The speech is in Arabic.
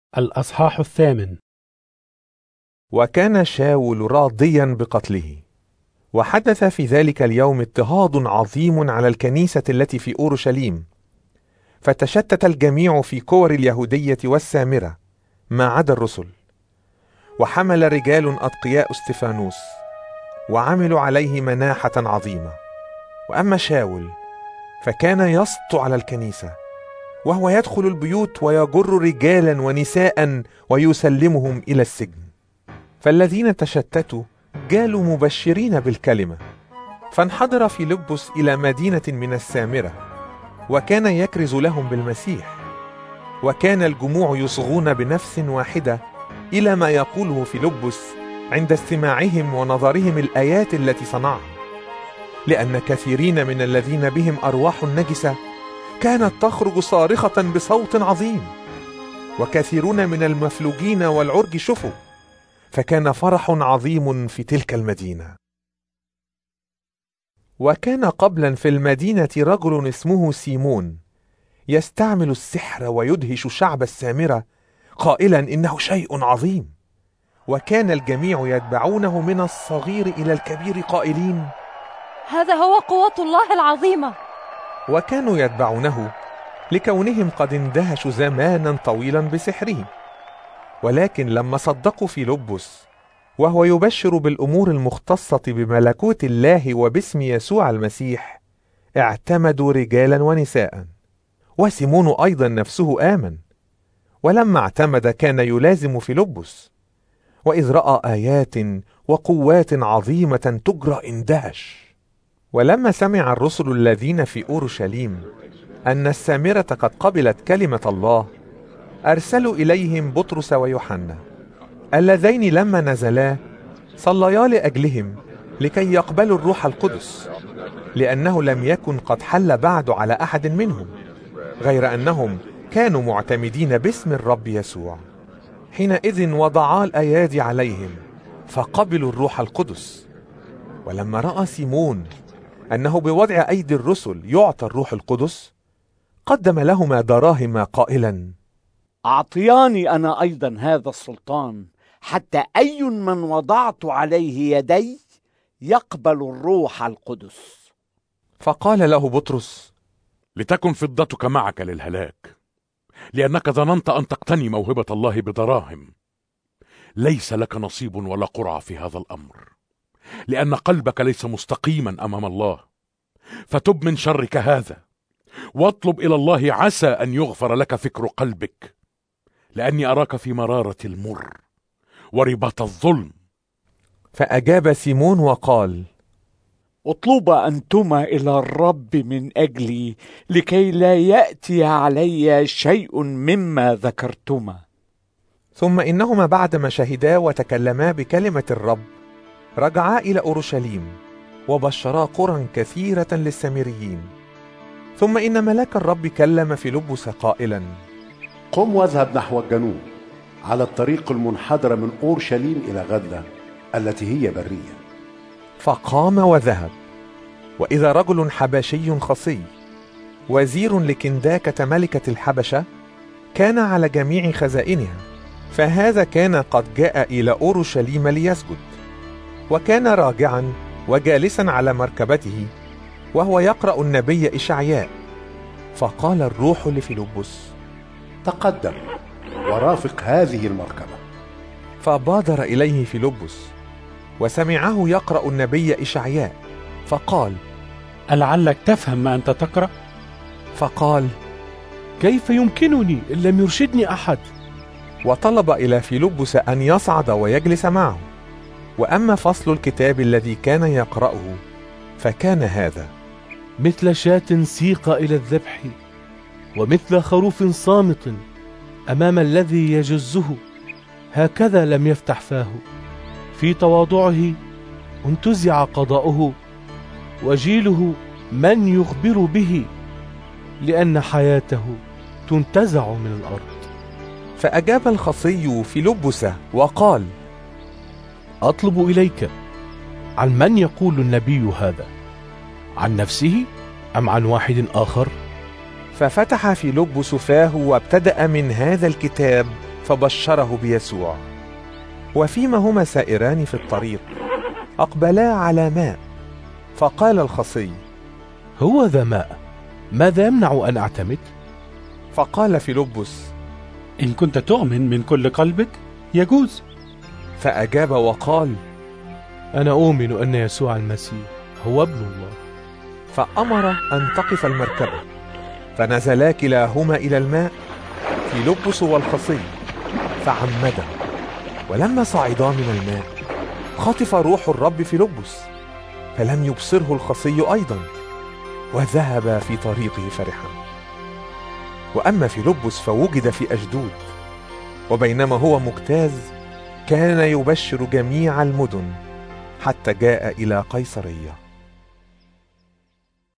الأصحاح 8. وكان شاول راضيا بقتله، وحدث في ذلك اليوم اضطهاد عظيم على الكنيسة التي في أورشليم، فتشتت الجميع في كور اليهودية والسامرة ما عدا الرسل. وحمل رجال أتقياء استفانوس وعملوا عليه مناحة عظيمة. وأما شاول فكان يسطو على الكنيسة، وهو يدخل البيوت ويجر رجالا ونساء ويسلمهم إلى السجن. فالذين تشتتوا جالوا مبشرين بالكلمة، فانحدر فيلبس إلى مدينة من السامرة، وكان يكرز لهم بالمسيح. وكان الجموع يصغون بنفس واحدة إلى ما يقوله فيلبس عند استماعهم ونظرهم الآيات التي صنعها، لأن كثيرين من الذين بهم أرواح نجسة كانت تخرج صارخة بصوت عظيم، وكثيرون من المفلوجين والعرج شفوا، فكان فرح عظيم في تلك المدينة. وكان قبلا في المدينة رجل اسمه سيمون يستعمل السحر ويدهش شعب السامرة قائلا إنه شيء عظيم. وكان الجميع يتبعونه من الصغير إلى الكبير قائلين: هذا هو قوة الله العظيمة. وكانوا يتبعونه لكونهم قد اندهشوا زمانا طويلا بسحره. ولكن لما صدقوا فيلبس وهو يبشر بالأمور المختصة بملكوت الله وباسم يسوع المسيح، اعتمدوا رجالا ونساء. وسيمون أيضا نفسه آمن، ولما اعتمد كان يلازم فيلبس، وإذ رأى آيات وقوات عظيمة تجرى اندهش. ولما سمع الرسل الذين في أورشليم أن السامرة قد قبلت كلمة الله، أرسلوا إليهم بطرس ويوحنا، اللذين لما نزلا صليا لأجلهم لكي يقبلوا الروح القدس، لأنه لم يكن قد حل بعد على أحد منهم، غير أنهم كانوا معتمدين باسم الرب يسوع. حينئذ وضعا الأيادي عليهم فقبلوا الروح القدس. ولما رأى سيمون أنه بوضع أيدي الرسل يعطى الروح القدس، قدم لهما دراهم قائلا: أعطياني أنا أيضا هذا السلطان، حتى أي من وضعت عليه يدي يقبل الروح القدس. فقال له بطرس: لتكن فضتك معك للهلاك، لأنك ظننت أن تقتني موهبة الله بدراهم. ليس لك نصيب ولا قرعة في هذا الأمر، لأن قلبك ليس مستقيما أمام الله. فتب من شرك هذا، واطلب إلى الله عسى أن يغفر لك فكر قلبك، لأني أراك في مرارة المر ورباط الظلم. فأجاب سيمون وقال: اطلبا أنتما إلى الرب من أجلي، لكي لا يأتي علي شيء مما ذكرتما. ثم إنهما بعدما شهدا وتكلما بكلمة الرب رجعا إلى أورشليم، وبشرا قرى كثيرة للسامريين. ثم إن ملاك الرب كلم فيلبس قائلا: قم واذهب نحو الجنوب على الطريق المنحدر من أورشليم إلى غزة التي هي برية. فقام وذهب، وإذا رجل حبشي خصي وزير لكنداكة ملكة الحبشة كان على جميع خزائنها، فهذا كان قد جاء إلى أورشليم ليسجد، وكان راجعا وجالسا على مركبته وهو يقرأ النبي إشعياء. فقال الروح لفيلبس: تقدم ورافق هذه المركبة. فبادر إليه فيلبس وسمعه يقرأ النبي إشعياء، فقال: ألعلك تفهم ما أنت تقرأ؟ فقال: كيف يمكنني إن لم يرشدني أحد؟ وطلب إلى فيلبس أن يصعد ويجلس معه. وأما فصل الكتاب الذي كان يقرأه فكان هذا: مثل شاة سيق إلى الذبح، ومثل خروف صامت أمام الذي يجزه، هكذا لم يفتح فاه. في تواضعه انتزع قضاؤه، وجيله من يخبر به، لأن حياته تنتزع من الأرض. فأجاب الخصي فيلبس وقال: أطلب إليك، عن من يقول النبي هذا؟ عن نفسه أم عن واحد آخر؟ ففتح فيلبس فاه وابتدأ من هذا الكتاب فبشره بيسوع. وفيما هما سائران في الطريق أقبلا على ماء، فقال الخصي: هو ذا ماء، ماذا يمنع أن أعتمد؟ فقال فيلبس: إن كنت تؤمن من كل قلبك يجوز. فأجاب وقال: أنا أؤمن أن يسوع المسيح هو ابن الله. فأمر أن تقف المركبة، فنزلا كلاهما إلى الماء، فيلبس والخصي، فعمدا. ولما صعدا من الماء خطف روح الرب فيلبس، فلم يبصره الخصي أيضا، وذهب في طريقه فرحا. وأما فيلبس فوجد في أشدود، وبينما هو مجتاز كان يبشر جميع المدن حتى جاء إلى قيصرية.